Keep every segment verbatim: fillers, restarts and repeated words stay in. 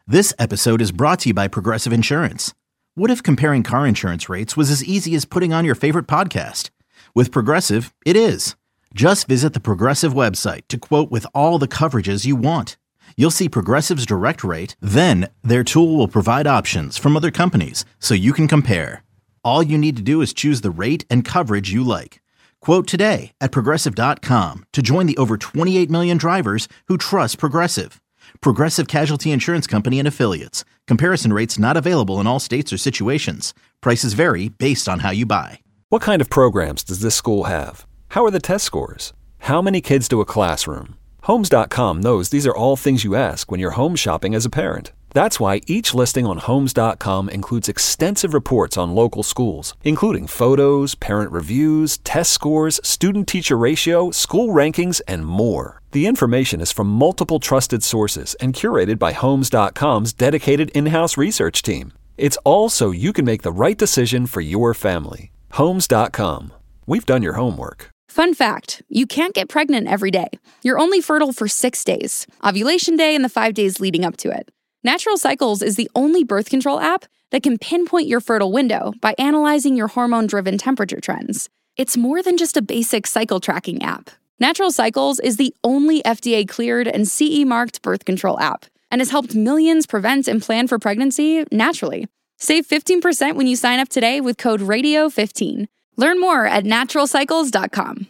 This episode is brought to you by Progressive Insurance. What if comparing car insurance rates was as easy as putting on your favorite podcast? With Progressive, it is. Just visit the Progressive website to quote with all the coverages you want. You'll see Progressive's direct rate, then their tool will provide options from other companies so you can compare. All you need to do is choose the rate and coverage you like. Quote today at progressive dot com to join the over twenty-eight million drivers who trust Progressive. Progressive Casualty Insurance Company and Affiliates. Comparison rates not available in all states or situations. Prices vary based on how you buy. What kind of programs does this school have? How are the test scores? How many kids do a classroom? Homes dot com knows these are all things you ask when you're home shopping as a parent. That's why each listing on Homes dot com includes extensive reports on local schools, including photos, parent reviews, test scores, student-teacher ratio, school rankings, and more. The information is from multiple trusted sources and curated by Homes dot com's dedicated in-house research team. It's all so you can make the right decision for your family. Homes dot com. We've done your homework. Fun fact, you can't get pregnant every day. You're only fertile for six days, ovulation day and the five days leading up to it. Natural Cycles is the only birth control app that can pinpoint your fertile window by analyzing your hormone-driven temperature trends. It's more than just a basic cycle tracking app. Natural Cycles is the only F D A-cleared and C E-marked birth control app and has helped millions prevent and plan for pregnancy naturally. Save fifteen percent when you sign up today with code radio fifteen. Learn more at natural cycles dot com.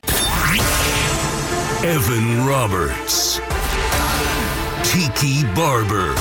Evan Roberts. Tiki Barber.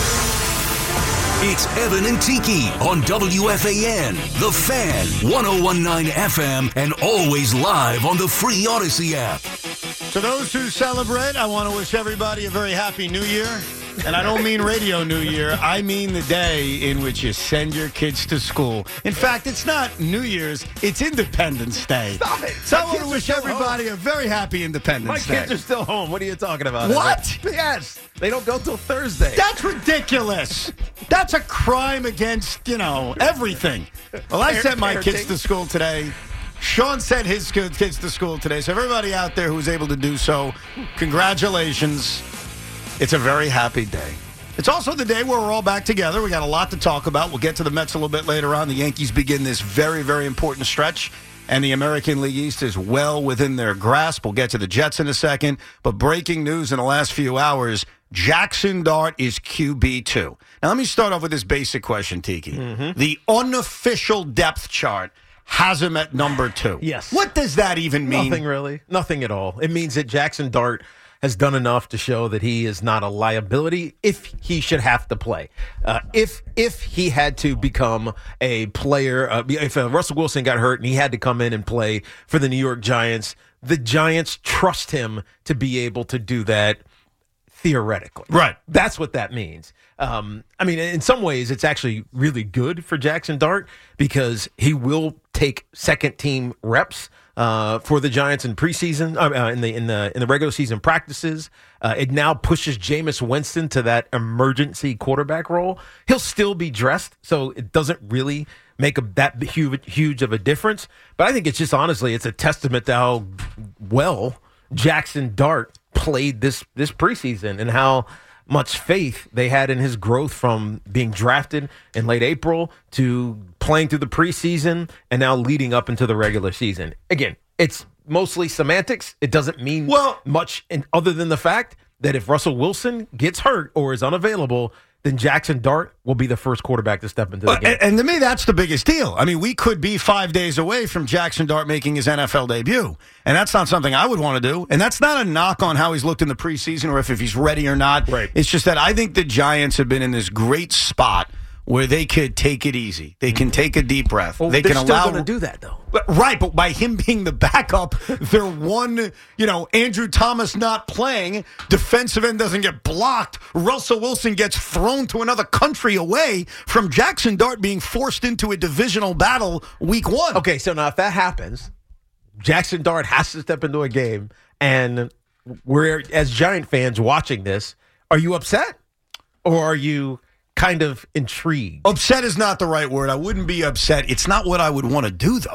It's Evan and Tiki on W F A N, The Fan, one oh one point nine F M, and always live on the free Odyssey app. To those who celebrate, I want to wish everybody a very happy New Year. And I don't mean radio New Year. I mean the day in which you send your kids to school. In fact, it's not New Year's. It's Independence Day. Stop it. So My I want to wish everybody home. a very happy Independence My Day. kids are still home. What are you talking about? What? Yes. They don't go till Thursday. That's ridiculous. That's a crime against, you know, everything. Well, I sent my kids to school today. Sean sent his kids to school today. So everybody out there who was able to do so, congratulations. It's a very happy day. It's also the day where we're all back together. We got a lot to talk about. We'll get to the Mets a little bit later on. The Yankees begin this very, very important stretch, and the American League East is well within their grasp. We'll get to the Jets in a second. But breaking news in the last few hours, Jackson Dart is Q B two. Now, let me start off with this basic question, Tiki. Mm-hmm. The unofficial depth chart has him at number two. Yes. What does that even mean? Nothing really. Nothing at all. It means that Jackson Dart has done enough to show that he is not a liability if he should have to play. Uh, if if he had to become a player, uh, if uh, Russell Wilson got hurt and he had to come in and play for the New York Giants, the Giants trust him to be able to do that theoretically. Right. That's what that means. Um, I mean, in some ways, it's actually really good for Jackson Dart because he will take second team reps Uh, for the Giants in preseason, uh, in the in the in the regular season practices. Uh, it now pushes Jameis Winston to that emergency quarterback role. He'll still be dressed, so it doesn't really make a, that huge, huge of a difference. But I think it's just honestly, it's a testament to how well Jackson Dart played this this preseason and how much faith they had in his growth from being drafted in late April to playing through the preseason and now leading up into the regular season. Again, it's mostly semantics. It doesn't mean well, much in, other than the fact that if Russell Wilson gets hurt or is unavailable, then Jackson Dart will be the first quarterback to step into the well, game. And, and to me, that's the biggest deal. I mean, we could be five days away from Jackson Dart making his N F L debut, and that's not something I would want to do. And that's not a knock on how he's looked in the preseason or if, if he's ready or not. Right. It's just that I think the Giants have been in this great spot where they could take it easy. They can take a deep breath. Well, they they're can still allow going to do that, though. But, right, but by him being the backup, they're one, you know, Andrew Thomas not playing, defensive end doesn't get blocked, Russell Wilson gets thrown to another country away from Jackson Dart being forced into a divisional battle week one. Okay, so now if that happens, Jackson Dart has to step into a game, and we're, as Giant fans watching this, are you upset? Or are you kind of intrigued? Upset is not the right word. I wouldn't be upset. It's not what I would want to do, though.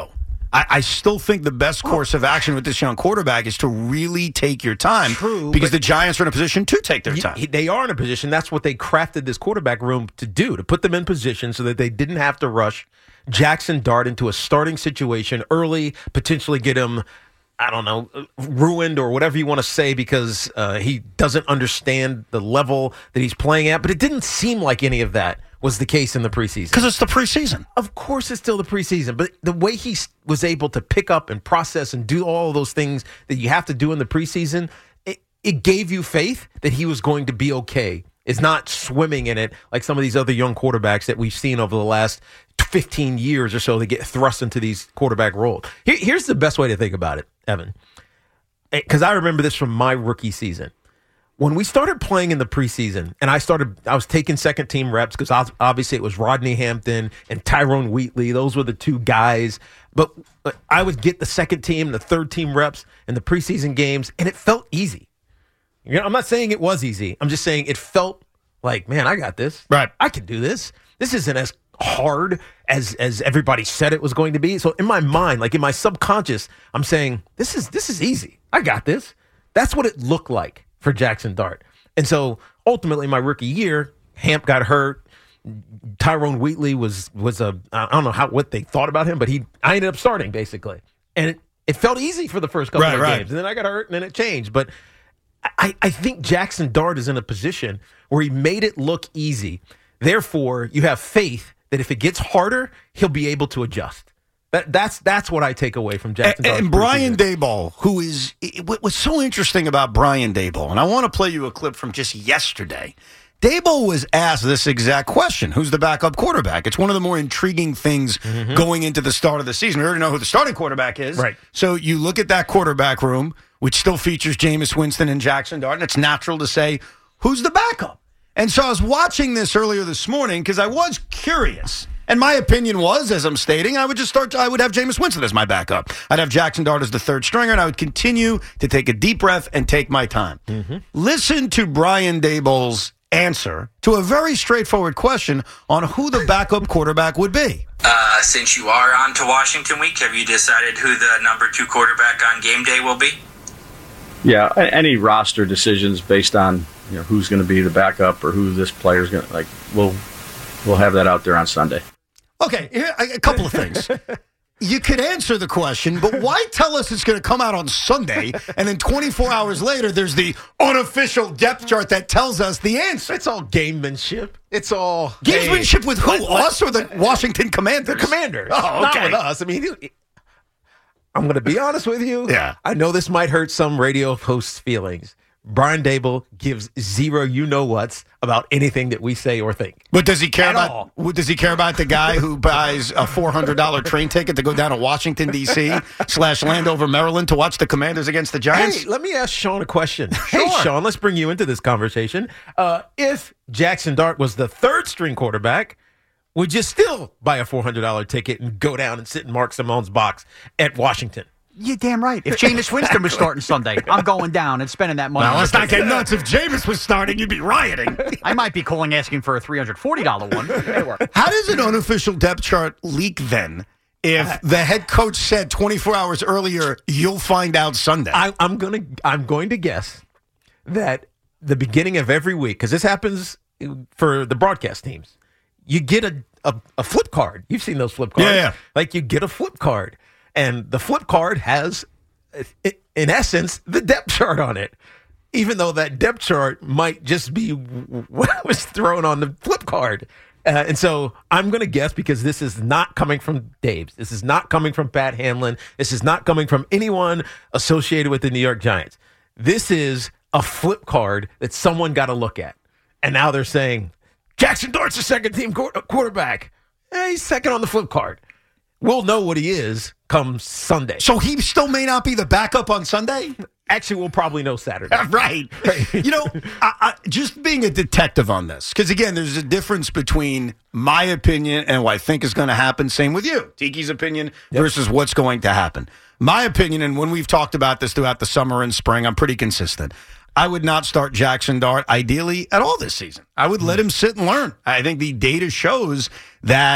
I, I still think the best course of action with this young quarterback is to really take your time. True, because the Giants are in a position to take their time. He, they are in a position. That's what they crafted this quarterback room to do, to put them in position so that they didn't have to rush Jackson Dart into a starting situation early, potentially get him, I don't know, ruined or whatever you want to say because uh, he doesn't understand the level that he's playing at. But it didn't seem like any of that was the case in the preseason. Because it's the preseason. Of course it's still the preseason, but the way he was able to pick up and process and do all of those things that you have to do in the preseason, it, it gave you faith that he was going to be okay. It's not swimming in it like some of these other young quarterbacks that we've seen over the last fifteen years or so that get thrust into these quarterback roles. Here, here's the best way to think about it, Evan, because I remember this from my rookie season. When we started playing in the preseason, and I started, I was taking second team reps because obviously it was Rodney Hampton and Tyrone Wheatley. Those were the two guys. But I would get the second team, the third team reps in the preseason games, and it felt easy. You know, I'm not saying it was easy. I'm just saying it felt like, man, I got this. Right. I can do this. This isn't as hard as as everybody said it was going to be. So in my mind, like in my subconscious, I'm saying, this is this is easy. I got this. That's what it looked like for Jackson Dart. And so ultimately my rookie year, Hamp got hurt. Tyrone Wheatley was was a I don't know how what they thought about him, but he I ended up starting basically. And it, it felt easy for the first couple right, of right. games. And then I got hurt and then it changed. But I, I think Jackson Dart is in a position where he made it look easy. Therefore, you have faith that if it gets harder, he'll be able to adjust. That, that's that's what I take away from Jackson Dart. And, and Brian Daboll, who is what, what's so interesting about Brian Daboll, and I want to play you a clip from just yesterday. Daboll was asked this exact question: who's the backup quarterback? It's one of the more intriguing things mm-hmm. going into the start of the season. We already know who the starting quarterback is. Right. So you look at that quarterback room, which still features Jameis Winston and Jackson Dart, and it's natural to say, who's the backup? And so I was watching this earlier this morning because I was curious. And my opinion was, as I'm stating, I would just start, I would have Jameis Winston as my backup. I'd have Jackson Dart as the third stringer, and I would continue to take a deep breath and take my time. Mm-hmm. Listen to Brian Daboll's answer to a very straightforward question on who the backup quarterback would be. Uh, since you are on to Washington week, have you decided who the number two quarterback on game day will be? Yeah, any roster decisions based on you know who's going to be the backup or who this player's going to like. We'll we'll have that out there on Sunday. Okay, here, a couple of things. You could answer the question, but why tell us it's going to come out on Sunday, and then twenty-four hours later, there's the unofficial depth chart that tells us the answer? It's all gamemanship. It's all gamesmanship hey, with who? like, Us or the Washington Commanders? The Commanders. Oh, okay. Not with us. I mean, I'm going to be honest with you. Yeah. I know this might hurt some radio hosts' feelings. Brian Daboll gives zero you-know-whats about anything that we say or think. But does he care At about? all. Does he care about the guy who buys a four hundred dollars train ticket to go down to Washington D C slash Landover, Maryland, to watch the Commanders against the Giants? Hey, let me ask Sean a question. Sure. Hey, Sean, let's bring you into this conversation. Uh, if Jackson Dart was the third-string quarterback, would you still buy a four hundred dollars ticket and go down and sit in Mark Simone's box at Washington? You're damn right. If Jameis Winston was starting Sunday, I'm going down and spending that money. Well, let's not get nuts. If Jameis was starting, you'd be rioting. I might be calling asking for a three hundred forty dollars one. How does an unofficial depth chart leak then if the head coach said twenty-four hours earlier, you'll find out Sunday? I, I'm gonna I'm going to guess that the beginning of every week, because this happens for the broadcast teams, you get a, a, a flip card. You've seen those flip cards. Yeah, yeah. Like you get a flip card. And the flip card has, in essence, the depth chart on it, even though that depth chart might just be what was thrown on the flip card. Uh, and so I'm going to guess, because this is not coming from Dave's. This is not coming from Pat Hanlon. This is not coming from anyone associated with the New York Giants. This is a flip card that someone got to look at. And now they're saying, Jackson Dart's a second-team quarterback. Eh, he's second on the flip card. We'll know what he is come Sunday. So he still may not be the backup on Sunday? Actually, we'll probably know Saturday. Right. You know, I, I, just being a detective on this, because, again, there's a difference between my opinion and what I think is going to happen. Same with you. Tiki's opinion yep. versus what's going to happen. My opinion, and when we've talked about this throughout the summer and spring, I'm pretty consistent. I would not start Jackson Dart, ideally, at all this season. I would let him sit and learn. I think the data shows that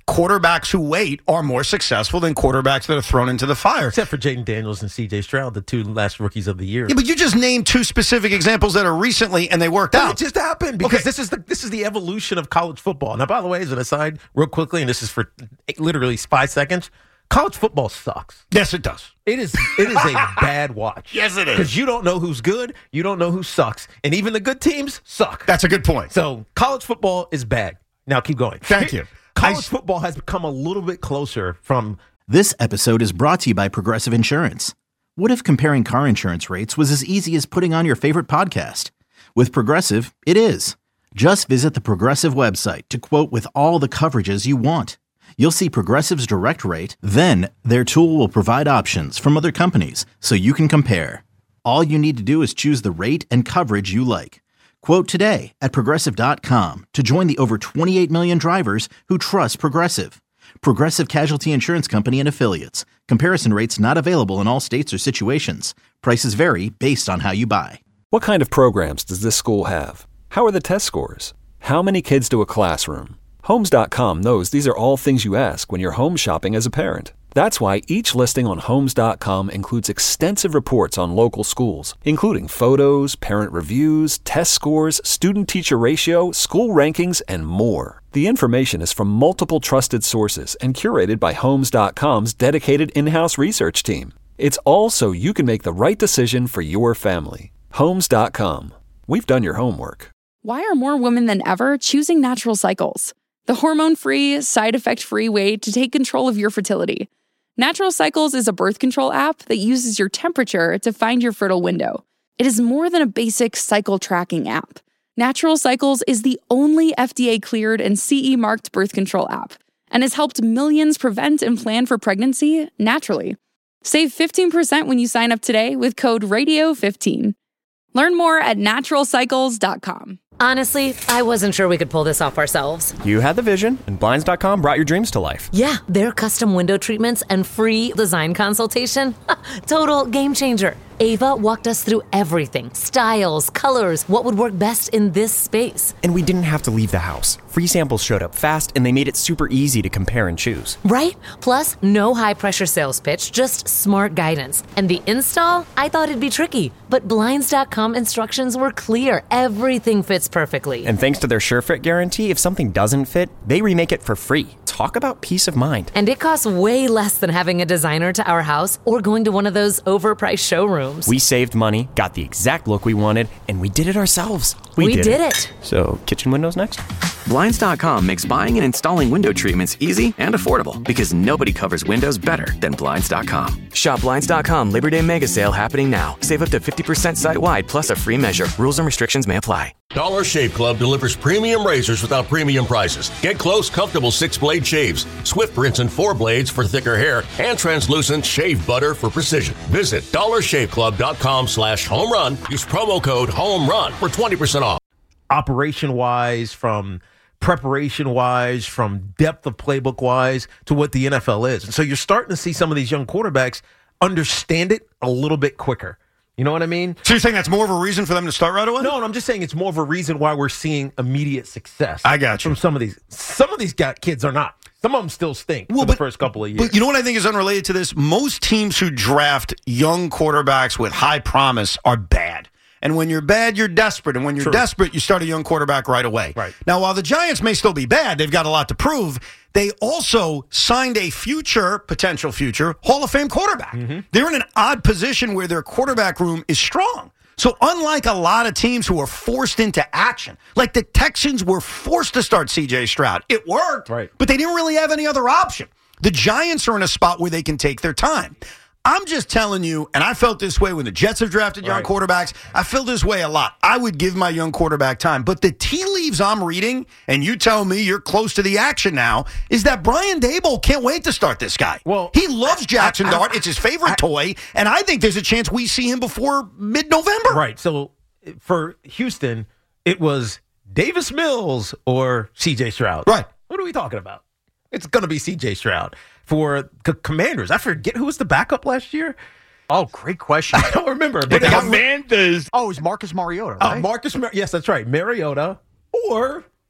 quarterbacks who wait are more successful than quarterbacks that are thrown into the fire. Except for Jaden Daniels and C J Stroud, the two last rookies of the year. Yeah, but you just named two specific examples that are recently, and they worked But out. It just happened because Okay. this is the this is the evolution of college football. Now, by the way, as an aside, real quickly, and this is for literally five seconds, college football sucks. Yes, it does. It is it is a bad watch. Yes, it is. Because you don't know who's good, you don't know who sucks, and even the good teams suck. That's a good point. So college football is bad. Now keep going. Thank you. College I- football has become a little bit closer from. This episode is brought to you by Progressive Insurance. What if comparing car insurance rates was as easy as putting on your favorite podcast? With Progressive, it is. Just visit the Progressive website to quote with all the coverages you want. You'll see Progressive's direct rate, then their tool will provide options from other companies so you can compare. All you need to do is choose the rate and coverage you like. Quote today at Progressive dot com to join the over twenty-eight million drivers who trust Progressive. Progressive Casualty Insurance Company and Affiliates. Comparison rates not available in all states or situations. Prices vary based on how you buy. What kind of programs does this school have? How are the test scores? How many kids do a classroom? Homes dot com knows these are all things you ask when you're home shopping as a parent. That's why each listing on Homes dot com includes extensive reports on local schools, including photos, parent reviews, test scores, student-teacher ratio, school rankings, and more. The information is from multiple trusted sources and curated by Homes dot com's dedicated in-house research team. It's all so you can make the right decision for your family. Homes dot com. We've done your homework. Why are more women than ever choosing Natural Cycles? The hormone-free, side-effect-free way to take control of your fertility. Natural Cycles is a birth control app that uses your temperature to find your fertile window. It is more than a basic cycle tracking app. Natural Cycles is the only F D A-cleared and C E-marked birth control app and has helped millions prevent and plan for pregnancy naturally. Save fifteen percent when you sign up today with code radio fifteen. Learn more at natural cycles dot com. Honestly, I wasn't sure we could pull this off ourselves. You had the vision, and Blinds dot com brought your dreams to life. Yeah, their custom window treatments and free design consultation. Total game changer. Ava walked us through everything. Styles, colors, what would work best in this space. And we didn't have to leave the house. Free samples showed up fast, and they made it super easy to compare and choose. Right? Plus, no high-pressure sales pitch, just smart guidance. And the install? I thought it'd be tricky, but Blinds dot com instructions were clear. Everything fits perfectly. And thanks to their SureFit guarantee, if something doesn't fit, they remake it for free. Talk about peace of mind. And it costs way less than having a designer to our house or going to one of those overpriced showrooms. We saved money, got the exact look we wanted, and we did it ourselves. We, we did, did it. it. So, kitchen windows next? Blinds dot com makes buying and installing window treatments easy and affordable because nobody covers windows better than Blinds dot com. Shop Blinds dot com Labor Day Mega Sale happening now. Save up to fifty percent site-wide plus a free measure. Rules and restrictions may apply. Dollar Shave Club delivers premium razors without premium prices. Get close, comfortable six-blade shaves, Swift rinse and four blades for thicker hair, and translucent shave butter for precision. Visit dollar shave club dot com slash home run. Use promo code HOMERUN for twenty percent off. Operation-wise, from preparation-wise, from depth of playbook-wise to what the N F L is. And so you're starting to see some of these young quarterbacks understand it a little bit quicker. You know what I mean? So you're saying that's more of a reason for them to start right away? No, and I'm just saying it's more of a reason why we're seeing immediate success. I got you. From some of these. Some of these got, kids are not. Some of them still stink well, for but, the first couple of years. But you know what I think is unrelated to this? Most teams who draft young quarterbacks with high promise are bad. And when you're bad, you're desperate. And when you're True. desperate, you start a young quarterback right away. Right. Now, while the Giants may still be bad, they've got a lot to prove. They also signed a future, potential future, Hall of Fame quarterback. Mm-hmm. They're in an odd position where their quarterback room is strong. So unlike a lot of teams who are forced into action, like the Texans were forced to start C J Stroud. It worked, right. but they didn't really have any other option. The Giants are in a spot where they can take their time. I'm just telling you, and I felt this way when the Jets have drafted young right. quarterbacks. I feel this way a lot. I would give my young quarterback time. But the tea leaves I'm reading, and you tell me you're close to the action now, is that Brian Daboll can't wait to start this guy. Well, he loves Jackson I, I, Dart. It's his favorite I, toy, and I think there's a chance we see him before mid-November. Right. So for Houston, it was Davis Mills or C J Stroud. Right. What are we talking about? It's going to be C J Stroud. For C- Commanders, I forget who was the backup last year. Oh, great question. I don't remember. But the Commanders. Oh, it was Marcus Mariota, right? Uh, Marcus, Mar- yes, that's right. Mariota or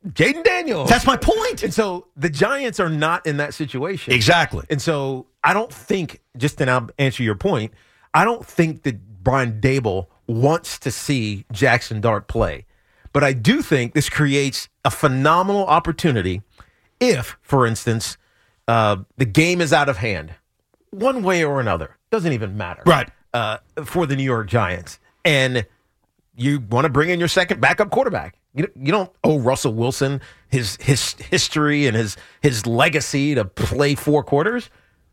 Jaden Daniels. That's my point. And so the Giants are not in that situation. Exactly. And so I don't think, just to now answer your point, I don't think that Brian Daboll wants to see Jackson Dart play. But I do think this creates a phenomenal opportunity if, for instance, uh, the game is out of hand, one way or another. Doesn't even matter. Right. Uh, for the New York Giants. And you want to bring in your second backup quarterback. You, you don't owe Russell Wilson his his history and his his legacy to play four quarters.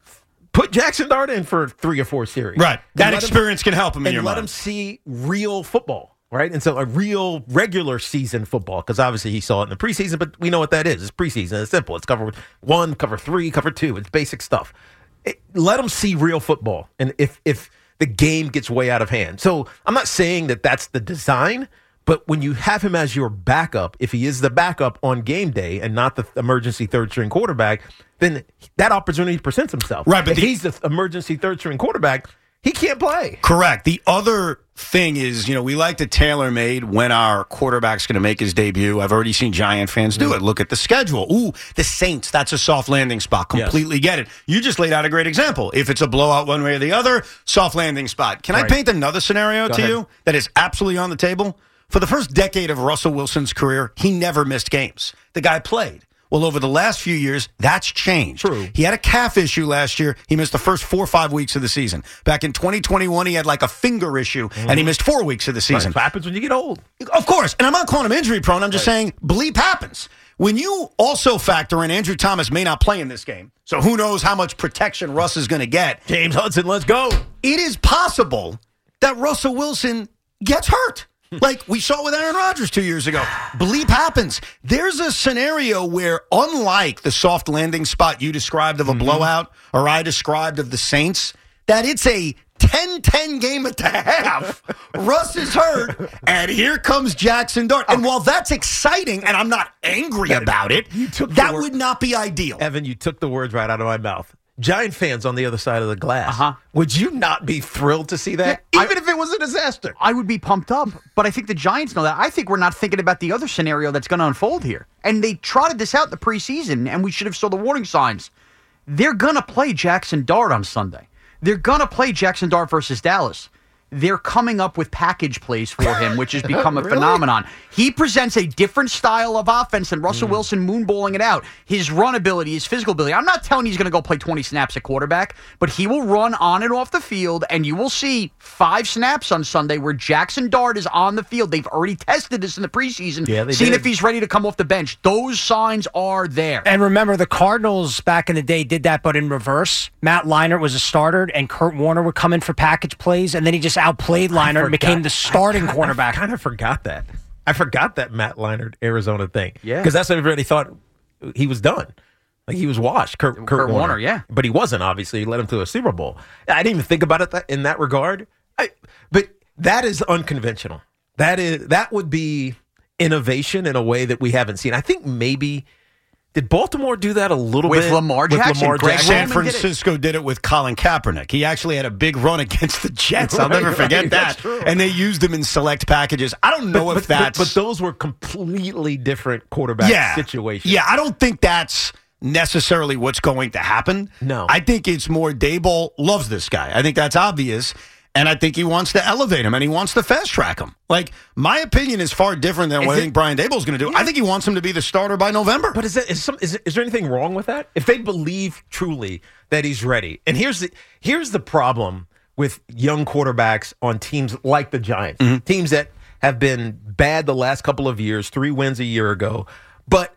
Put Jackson Dart in for three or four series. Right. That experience can help him in and your let mind. him see real football, right? And so a real regular season football, because obviously he saw it in the preseason, but we know what that is. It's preseason. It's simple. It's cover one, cover three, cover two. It's basic stuff. It, let him see real football. And if if the game gets way out of hand. So I'm not saying that that's the design, but when you have him as your backup, if he is the backup on game day and not the emergency third-string quarterback, then that opportunity presents himself. Right, but if the, he's the emergency third-string quarterback, he can't play. Correct. The other thing is, you know, we like to tailor-made when our quarterback's going to make his debut. I've already seen Giant fans do it. Look at the schedule. Ooh, the Saints, that's a soft landing spot. Completely yes. get it. You just laid out a great example. If it's a blowout one way or the other, soft landing spot. Can right. I paint another scenario Go to ahead. you that is absolutely on the table? For the first decade of Russell Wilson's career, he never missed games. The guy played. Well, over the last few years, that's changed. True. He had a calf issue last year. He missed the first four or five weeks of the season. Back in twenty twenty-one, he had like a finger issue, mm-hmm. and he missed four weeks of the season. Right. What happens when you get old? Of course. And I'm not calling him injury prone. I'm just right. saying bleep happens. When you also factor in Andrew Thomas may not play in this game, so who knows how much protection Russ is going to get. James Hudson, let's go. It is possible that Russell Wilson gets hurt. Like we saw with Aaron Rodgers two years ago. Bleep happens. There's a scenario where, unlike the soft landing spot you described of a mm-hmm. blowout, or I described of the Saints, that it's a ten ten game at the half. Russ is hurt, and here comes Jackson Dart. And while that's exciting, and I'm not angry about it, that would not be ideal. Evan, you took the words right out of my mouth. Giant fans on the other side of the glass. Uh-huh. Would you not be thrilled to see that? Yeah, Even I, if it was a disaster. I would be pumped up, but I think the Giants know that. I think we're not thinking about the other scenario that's going to unfold here. And they trotted this out in the preseason, and we should have saw the warning signs. They're going to play Jackson Dart on Sunday. They're going to play Jackson Dart versus Dallas. They're coming up with package plays for him, which has become a really? phenomenon. He presents a different style of offense than Russell mm. Wilson moonballing it out. His run ability, his physical ability. I'm not telling you he's going to go play twenty snaps at quarterback, but he will run on and off the field, and you will see five snaps on Sunday where Jackson Dart is on the field. They've already tested this in the preseason, yeah, they seeing did. if he's ready to come off the bench. Those signs are there. And remember, the Cardinals back in the day did that, but in reverse. Matt Leinart was a starter, and Kurt Warner would come in for package plays, and then he just outplayed Leinart and became the starting I, quarterback. I kind of forgot that. I forgot that Matt Leinart Arizona thing. Yeah. Because that's what everybody thought he was done. Like he was washed, Kurt, Kurt, Kurt Warner. Warner, yeah. But he wasn't, obviously. He led him to a Super Bowl. I didn't even think about it that, in that regard. I, but that is unconventional. That is that would be innovation in a way that we haven't seen. I think maybe... Did Baltimore do that a little with bit? Lamar with Jackson? Lamar Greg Jackson? San Francisco did it. did it with Colin Kaepernick. He actually had a big run against the Jets. I'll Right, never forget right, that. And they used him in select packages. I don't know but, if but, that's... But, but those were completely different quarterback yeah, situations. Yeah, I don't think that's necessarily what's going to happen. No. I think it's more Daboll loves this guy. I think that's obvious. And I think he wants to elevate him, and he wants to fast-track him. Like, my opinion is far different than is what it, I think Brian Daboll's going to do. Yeah. I think he wants him to be the starter by November. But is, that, is, some, is, is there anything wrong with that? If they believe truly that he's ready. And here's the, here's the problem with young quarterbacks on teams like the Giants, mm-hmm. teams that have been bad the last couple of years, three wins a year ago, but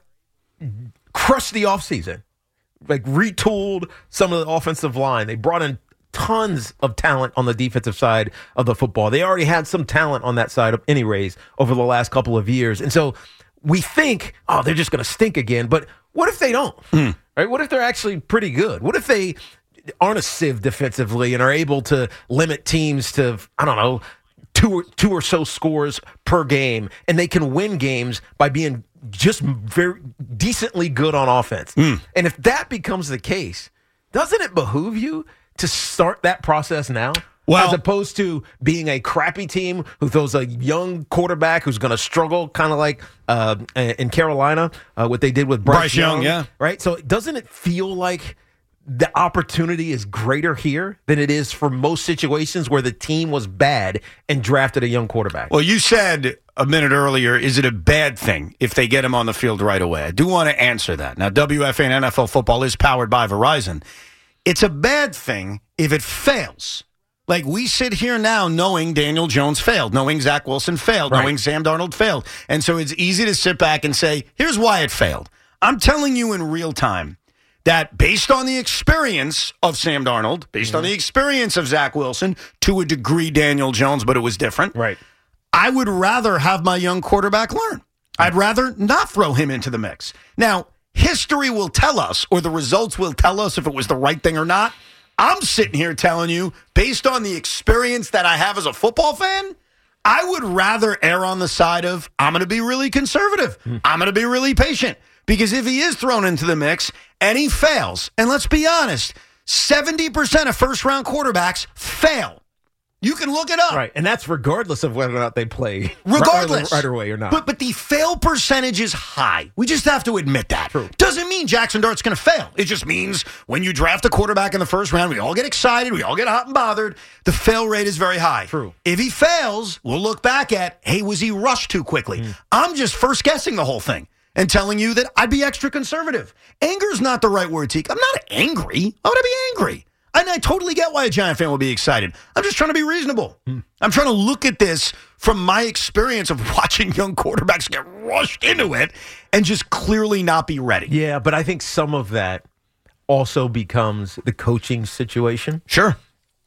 crushed the offseason, like retooled some of the offensive line. They brought in tons of talent on the defensive side of the football. They already had some talent on that side of anyways over the last couple of years. And so we think, oh, they're just going to stink again. But what if they don't? Mm. Right? What if they're actually pretty good? What if they aren't a sieve defensively and are able to limit teams to, I don't know, two or, two or so scores per game, and they can win games by being just very decently good on offense? Mm. And if that becomes the case, doesn't it behoove you to start that process now? Well, as opposed to being a crappy team who throws a young quarterback who's going to struggle, kind of like uh, in Carolina, uh, what they did with Bryce, Bryce Young, Young, yeah. Right? So doesn't it feel like the opportunity is greater here than it is for most situations where the team was bad and drafted a young quarterback? Well, you said a minute earlier, is it a bad thing if they get him on the field right away? I do want to answer that. Now, W F A and N F L football is powered by Verizon. It's a bad thing if it fails. Like, we sit here now knowing Daniel Jones failed, knowing Zach Wilson failed, right. knowing Sam Darnold failed. And so it's easy to sit back and say, here's why it failed. I'm telling you in real time that based on the experience of Sam Darnold, based mm-hmm. on the experience of Zach Wilson, to a degree Daniel Jones, but it was different. Right. I would rather have my young quarterback learn. I'd rather not throw him into the mix. Now, history will tell us, or the results will tell us if it was the right thing or not. I'm sitting here telling you, based on the experience that I have as a football fan, I would rather err on the side of, I'm going to be really conservative. Mm. I'm going to be really patient. Because if he is thrown into the mix and he fails, and let's be honest, seventy percent of first-round quarterbacks fail. You can look it up. Right, and that's regardless of whether or not they play regardless. right, right away or not. But but the fail percentage is high. We just have to admit that. True. Doesn't mean Jackson Dart's going to fail. It just means when you draft a quarterback in the first round, we all get excited, we all get hot and bothered. The fail rate is very high. True. If he fails, we'll look back at, hey, was he rushed too quickly? Mm. I'm just first guessing the whole thing and telling you that I'd be extra conservative. Anger's not the right word, Teak. I'm not angry. Why would I be angry? And I totally get why a Giant fan will be excited. I'm just trying to be reasonable. Hmm. I'm trying to look at this from my experience of watching young quarterbacks get rushed into it and just clearly not be ready. Yeah, but I think some of that also becomes the coaching situation. Sure.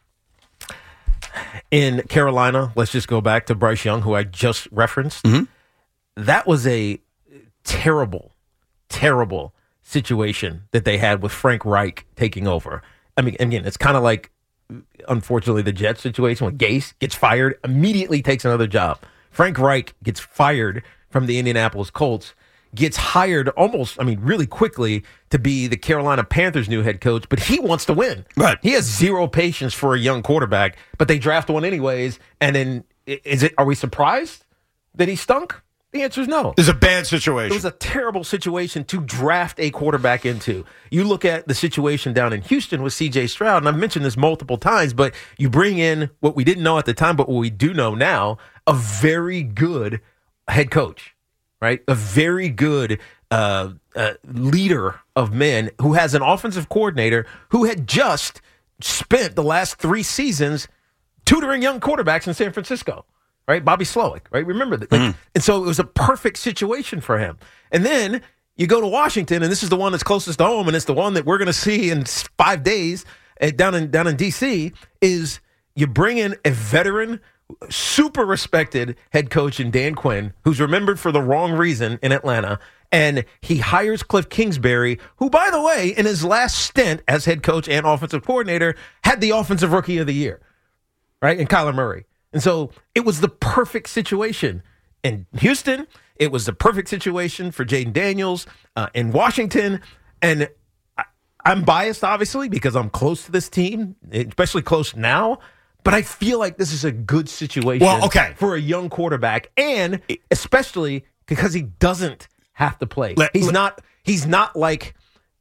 In Carolina, let's just go back to Bryce Young, who I just referenced. Mm-hmm. That was a terrible, terrible situation that they had with Frank Reich taking over. I mean, again, it's kind of like, unfortunately, the Jets situation with Gase gets fired, immediately takes another job. Frank Reich gets fired from the Indianapolis Colts, gets hired almost, I mean, really quickly to be the Carolina Panthers' new head coach, but he wants to win. Right. He has zero patience for a young quarterback, but they draft one anyways. And then, is it? Are we surprised that he stunk? The answer is no. It's a bad situation. It was a terrible situation to draft a quarterback into. You look at the situation down in Houston with C J Stroud, and I've mentioned this multiple times, but you bring in what we didn't know at the time, but what we do know now, a very good head coach, right? A very good uh, uh, leader of men who has an offensive coordinator who had just spent the last three seasons tutoring young quarterbacks in San Francisco. Right, Bobby Slowick, right? Remember that. Like, mm. And so it was a perfect situation for him. And then you go to Washington, and this is the one that's closest to home, and it's the one that we're going to see in five days at, down in down in D C, is you bring in a veteran, super respected head coach in Dan Quinn, who's remembered for the wrong reason in Atlanta, and he hires Cliff Kingsbury, who, by the way, in his last stint as head coach and offensive coordinator, had the offensive rookie of the year, right, and Kyler Murray. And so it was the perfect situation in Houston. It was the perfect situation for Jaden Daniels uh, in Washington. And I, I'm biased, obviously, because I'm close to this team, especially close now. But I feel like this is a good situation well, okay. for a young quarterback, and especially because he doesn't have to play. Let, he's let, not. He's not like.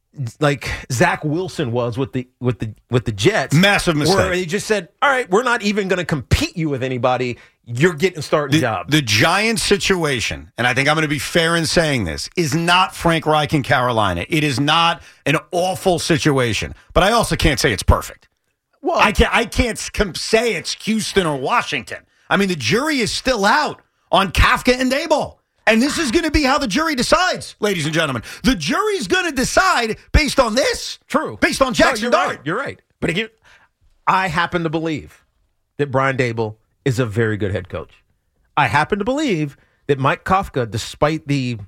like Zach Wilson was with the with the with the Jets. Massive mistake. Where he just said, all right, we're not even going to compete you with anybody. You're getting starting the, job. The Giants situation, and I think I'm going to be fair in saying this, is not Frank Reich in Carolina. It is not an awful situation. But I also can't say it's perfect. Well, I can't I can't say it's Houston or Washington. I mean, the jury is still out on Kafka and Daboll. And this is going to be how the jury decides, ladies and gentlemen. The jury's going to decide based on this. True. Based on Jackson no, you're Dart. Right, you're right. But again, I happen to believe that Brian Daboll is a very good head coach. I happen to believe that Mike Kafka, despite the,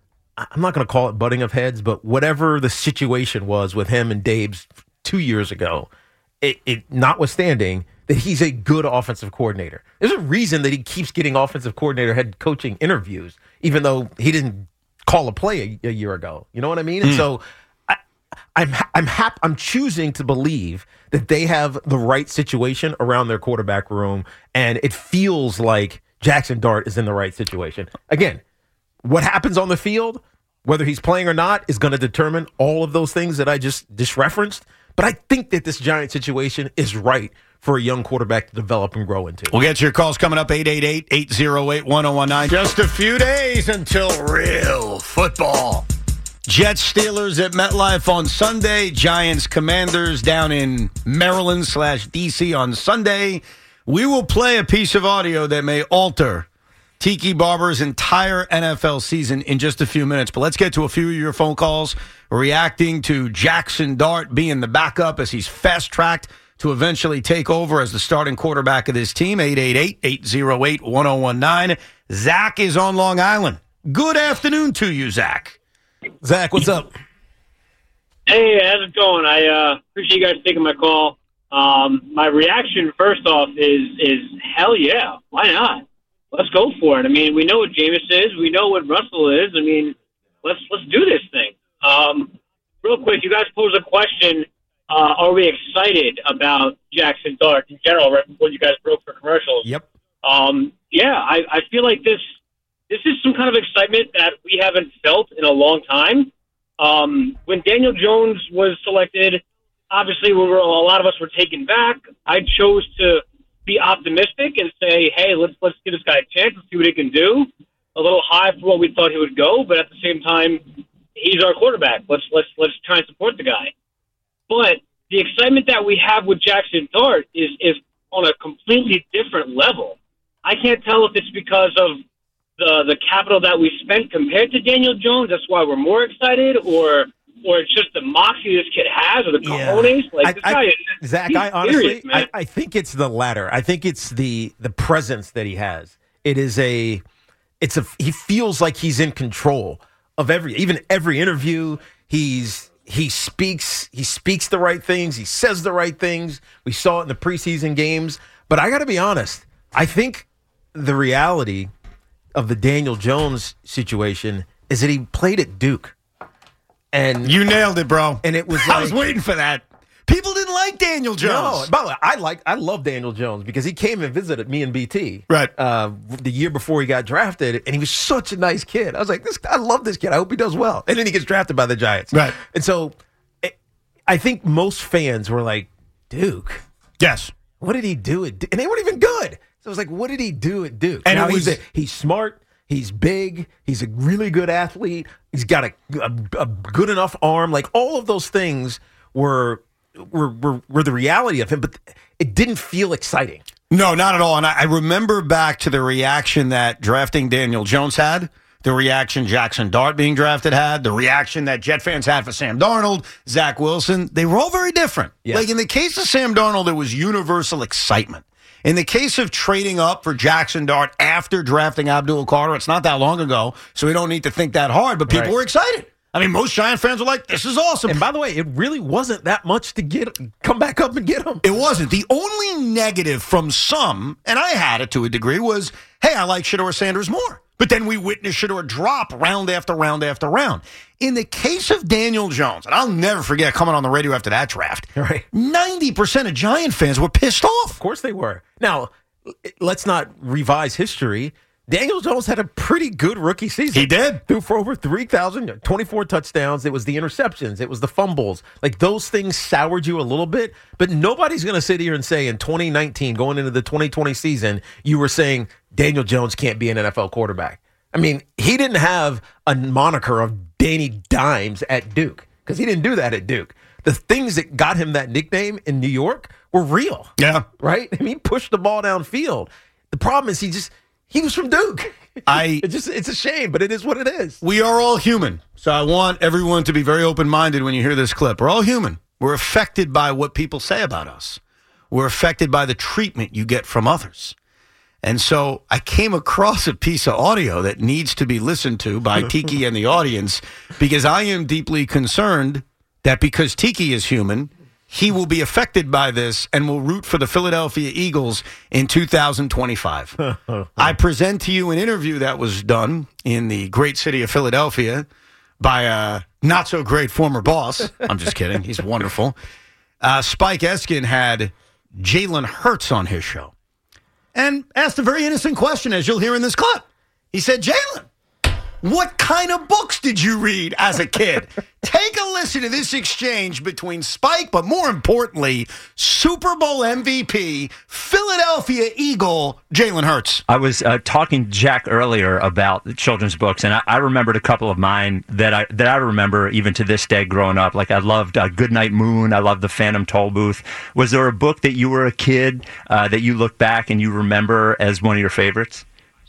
I'm not going to call it butting of heads, but whatever the situation was with him and Dabes two years ago, it, it notwithstanding, that he's a good offensive coordinator. There's a reason that he keeps getting offensive coordinator head coaching interviews, even though he didn't call a play a, a year ago. You know what I mean? And mm. so I, I'm I'm hap- I'm choosing to believe that they have the right situation around their quarterback room, and it feels like Jackson Dart is in the right situation. Again, what happens on the field, whether he's playing or not, is going to determine all of those things that I just, just referenced. But I think that this Giant situation is right for a young quarterback to develop and grow into. We'll get your calls coming up, eight eight eight, eight oh eight, one oh one nine. Just a few days until real football. Jets Steelers at MetLife on Sunday. Giants Commanders down in Maryland slash D C on Sunday. We will play a piece of audio that may alter Tiki Barber's entire N F L season in just a few minutes. But let's get to a few of your phone calls reacting to Jackson Dart being the backup as he's fast-tracked to eventually take over as the starting quarterback of this team. eight eight eight, eight oh eight, one oh one nine. Zach is on Long Island. Good afternoon to you, Zach. Zach, what's up? Hey, how's it going? I uh, appreciate you guys taking my call. Um, my reaction, first off, is is hell yeah. Why not? Let's go for it. I mean, we know what Jameis is. We know what Russell is. I mean, let's let's do this thing. Um, real quick, you guys posed a question. Uh, are we excited about Jackson Dart in general right before you guys broke for commercials? Yep. Um, yeah, I, I feel like this this is some kind of excitement that we haven't felt in a long time. Um, when Daniel Jones was selected, obviously we were, a lot of us were taken back. I chose to be optimistic and say, hey, let's let's give this guy a chance and see what he can do. A little high for what we thought he would go, but at the same time, he's our quarterback. Let's let's let's try and support the guy. But the excitement that we have with Jackson Dart is is on a completely different level. I can't tell if it's because of the the capital that we spent compared to Daniel Jones. That's why we're more excited, or or it's just the moxie this kid has, or the cojones. Yeah. Like I, this I, guy is, Zach, he's I honestly, serious, man. I, I think it's the latter. I think it's the the presence that he has. It is a, it's a. He feels like he's in control of every, even every interview. He's he speaks he speaks the right things. He says the right things. We saw it in the preseason games. But I got to be honest. I think the reality of the Daniel Jones situation is that he played at Duke. And you nailed it, bro. And it was I like, was waiting for that. People didn't like Daniel Jones. No, by the way, I like I love Daniel Jones because he came and visited me and B T right uh, the year before he got drafted, and he was such a nice kid. I was like, this I love this kid. I hope he does well. And then he gets drafted by the Giants. Right. And so it, I think most fans were like, Duke. Yes. What did he do at Duke? And they weren't even good. So I was like, what did he do at Duke? And now it was, he's, a, he's smart. He's big. He's a really good athlete. He's got a, a, a good enough arm. Like all of those things were, were were were the reality of him, but it didn't feel exciting. No, not at all. And I, I remember back to the reaction that drafting Daniel Jones had, the reaction Jackson Dart being drafted had, the reaction that Jet fans had for Sam Darnold, Zach Wilson. They were all very different. Yes. Like in the case of Sam Darnold, there was universal excitement. In the case of trading up for Jackson Dart after drafting Abdul Carter, it's not that long ago, so we don't need to think that hard, but people Right. were excited. I mean, most Giant fans were like, this is awesome. And by the way, it really wasn't that much to get come back up and get him. It wasn't. The only negative from some, and I had it to a degree, was, hey, I like Shedeur Sanders more. But then we witnessed Shedeur drop round after round after round. In the case of Daniel Jones, and I'll never forget coming on the radio after that draft, right. ninety percent of Giant fans were pissed off. Of course they were. Now, let's not revise history. Daniel Jones had a pretty good rookie season. He did. Threw for over three thousand, twenty-four touchdowns. It was the interceptions. It was the fumbles. Like, those things soured you a little bit. But nobody's going to sit here and say in twenty nineteen, going into the twenty twenty season, you were saying Daniel Jones can't be an N F L quarterback. I mean, he didn't have a moniker of Danny Dimes at Duke because he didn't do that at Duke. The things that got him that nickname in New York were real. Yeah. Right? I mean, he pushed the ball downfield. The problem is he just... He was from Duke. I it just it's a shame, but it is what it is. We are all human. So I want everyone to be very open-minded when you hear this clip. We're all human. We're affected by what people say about us. We're affected by the treatment you get from others. And so I came across a piece of audio that needs to be listened to by Tiki and the audience because I am deeply concerned that because Tiki is human, he will be affected by this and will root for the Philadelphia Eagles in two thousand twenty-five. I present to you an interview that was done in the great city of Philadelphia by a not so great former boss. I'm just kidding. He's wonderful. Uh, Spike Eskin had Jalen Hurts on his show and asked a very innocent question, as you'll hear in this clip. He said, Jalen, what kind of books did you read as a kid? Take a listen to this exchange between Spike, but more importantly, Super Bowl M V P, Philadelphia Eagle, Jalen Hurts. I was uh, talking to Jack earlier about the children's books, and I, I remembered a couple of mine that I that I remember even to this day growing up. Like I loved uh, Goodnight Moon. I loved The Phantom Toll Booth. Was there a book that you were a kid uh, that you look back and you remember as one of your favorites?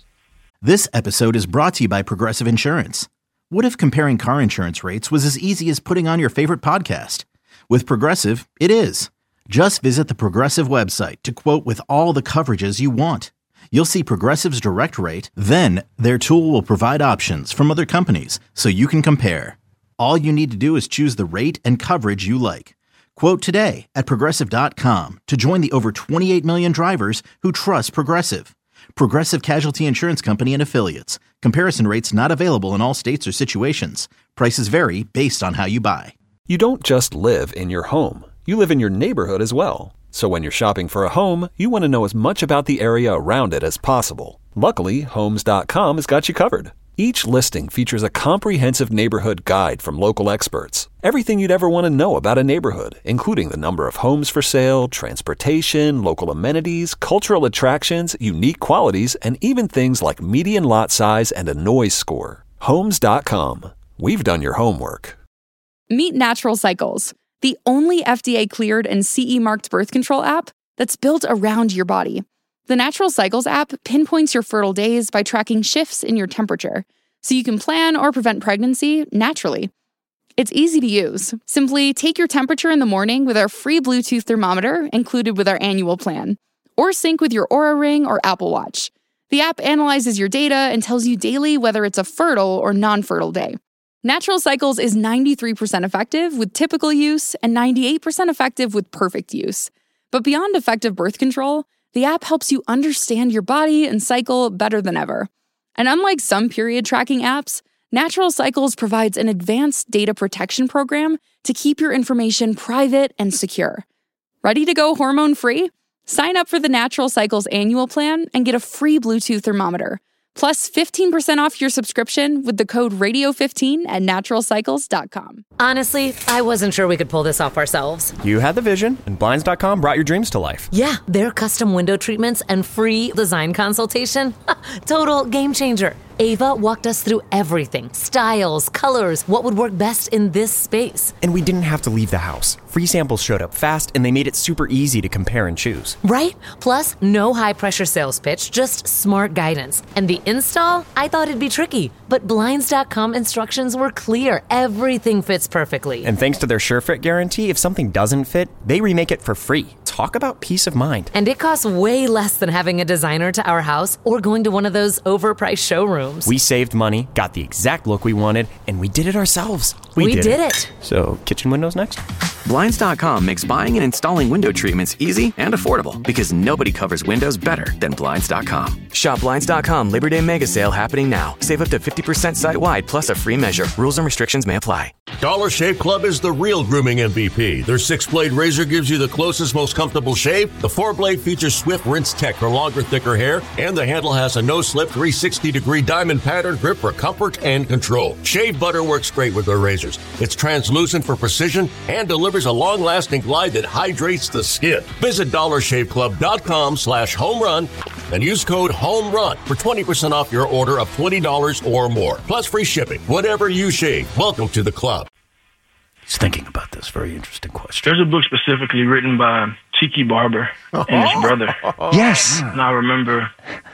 This episode is brought to you by Progressive Insurance. What if comparing car insurance rates was as easy as putting on your favorite podcast? With Progressive, it is. Just visit the Progressive website to quote with all the coverages you want. You'll see Progressive's direct rate, then their tool will provide options from other companies so you can compare. All you need to do is choose the rate and coverage you like. Quote today at Progressive dot com to join the over twenty-eight million drivers who trust Progressive. Progressive Casualty Insurance Company and Affiliates. Comparison rates not available in all states or situations. Prices vary based on how you buy. You don't just live in your home. You live in your neighborhood as well. So when you're shopping for a home, you want to know as much about the area around it as possible. Luckily, Homes dot com has got you covered. Each listing features a comprehensive neighborhood guide from local experts. Everything you'd ever want to know about a neighborhood, including the number of homes for sale, transportation, local amenities, cultural attractions, unique qualities, and even things like median lot size and a noise score. Homes dot com. We've done your homework. Meet Natural Cycles, the only F D A-cleared and C E-marked birth control app that's built around your body. The Natural Cycles app pinpoints your fertile days by tracking shifts in your temperature, so you can plan or prevent pregnancy naturally. It's easy to use. Simply take your temperature in the morning with our free Bluetooth thermometer included with our annual plan, or sync with your Oura Ring or Apple Watch. The app analyzes your data and tells you daily whether it's a fertile or non-fertile day. Natural Cycles is ninety-three percent effective with typical use and ninety-eight percent effective with perfect use. But beyond effective birth control, the app helps you understand your body and cycle better than ever. And unlike some period tracking apps, Natural Cycles provides an advanced data protection program to keep your information private and secure. Ready to go hormone-free? Sign up for the Natural Cycles annual plan and get a free Bluetooth thermometer, plus fifteen percent off your subscription with the code radio fifteen at natural cycles dot com. Honestly, I wasn't sure we could pull this off ourselves. You had the vision, and Blinds dot com brought your dreams to life. Yeah, their custom window treatments and free design consultation. Total game changer. Ava walked us through everything. Styles, colors, what would work best in this space. And we didn't have to leave the house. Free samples showed up fast, and they made it super easy to compare and choose. Right? Plus, no high-pressure sales pitch, just smart guidance. And the install? I thought it'd be tricky. But Blinds dot com instructions were clear. Everything fits perfectly. And thanks to their SureFit guarantee, if something doesn't fit, they remake it for free. Talk about peace of mind. And it costs way less than having a designer to our house or going to one of those overpriced showrooms. We saved money, got the exact look we wanted, and we did it ourselves. We, we did, did it. it. So, kitchen windows next? Blinds dot com makes buying and installing window treatments easy and affordable because nobody covers windows better than Blinds dot com. Shop Blinds dot com Labor Day Mega Sale happening now. Save up to fifty percent site-wide plus a free measure. Rules and restrictions may apply. Dollar Shave Club is the real grooming M V P. Their six-blade razor gives you the closest, most comfortable shave. The four-blade features Swift Rinse Tech for longer, thicker hair. And the handle has a no-slip three hundred sixty degree diamond pattern grip for comfort and control. Shave butter works great with their razors. It's translucent for precision and delivers a long-lasting glide that hydrates the skin. Visit dollar shave club dot com slash home run and use code HOMERUN for twenty percent off your order of twenty dollars or more. Plus free shipping. Whatever you shave, welcome to the club. He's thinking about this. Very interesting question. There's a book specifically written by Tiki Barber and his brother. Yes. And I remember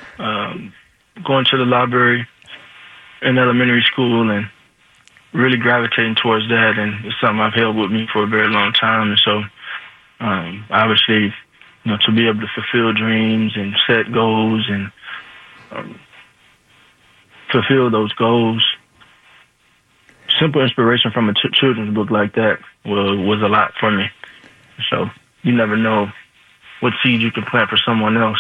um, going to the library in elementary school and really gravitating towards that, and it's something I've held with me for a very long time. And so, um, obviously, you know, to be able to fulfill dreams and set goals and um, fulfill those goals, simple inspiration from a t- children's book like that was, was a lot for me. So you never know what seed you can plant for someone else